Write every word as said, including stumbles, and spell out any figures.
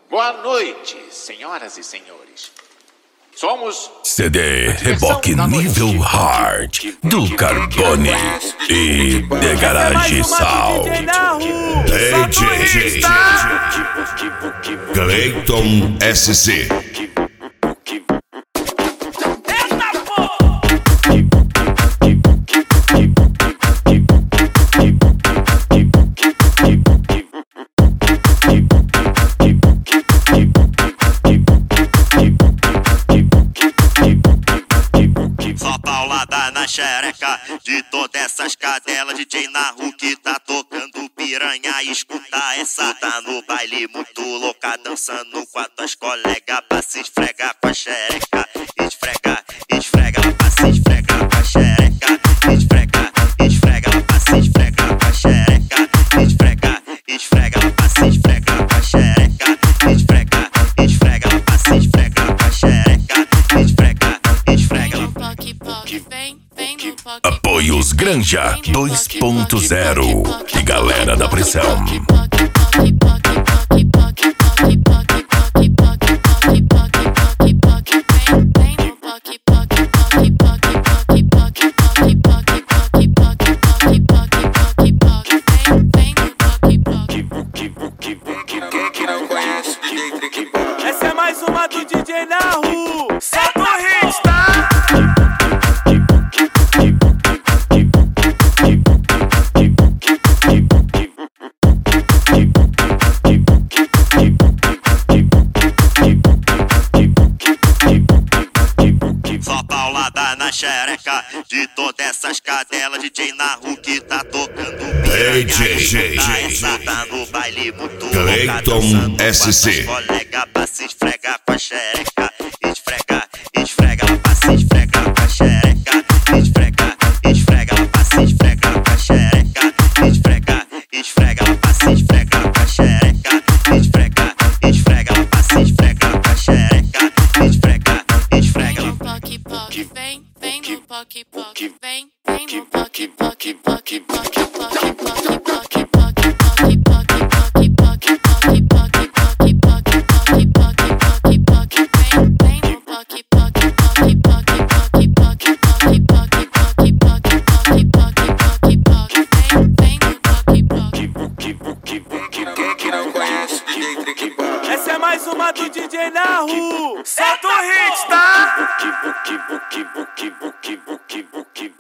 Boa noite, senhoras e senhores. Somos C D Reboque Nível Hard do Carbone e The Garage Sound. D J Clayton S C. Só paulada na xereca de todas essas cadelas. D J Nahu que tá tocando piranha. Escuta essa, tá no baile muito louca, dançando com as tuas colegas pra se esfregar com a xereca. Esfrega, esfrega, ela pra se esfregar com a xereca. Esfrega, esfrega, ela pra se esfregar com a xereca. Esfrega, esfrega, ela pra se esfregar com a xereca. Esfrega, esfrega, ela pra se esfregar com a xereca. Esfrega, esfrega, ela Apoios Granja dois ponto zero e Galera da Pressão. Essa é mais uma do D J Nahu. Solta o hit, tá? Só paulada na xereca de todas essas cadelas. D J Nahu que tá tocando piranha. D J Essa tá no baile muito louca, Clayton dançando S C. com as tuas colegas pra se esfregar com a xereca. Esfrega, esfrega, ela pra se esfregar com a xereca. Esfrega, esfrega, ela pra se esfregar com a xereca. Esfrega, esfrega, ela pra se esfregar com a xereca. Esfrega, esfrega, ela pra se esfregar com a xereca. Esfrega, esfrega, ela Poque, poque, vem, vem no poque, poque, vem, vem no poque, poque, poque, poque, poque, poque, poque, poque, poque, poque, poque, poque, poque, poque, poque, poque, poque, poque, poque, vem, vem no poque, poque, poque, poque, poque, poque, poque, poque, poque, poque, poque, poque, poque, poque, vem, vem no poque. Essa é mais uma do D J Nahu. Solta o hit, tá?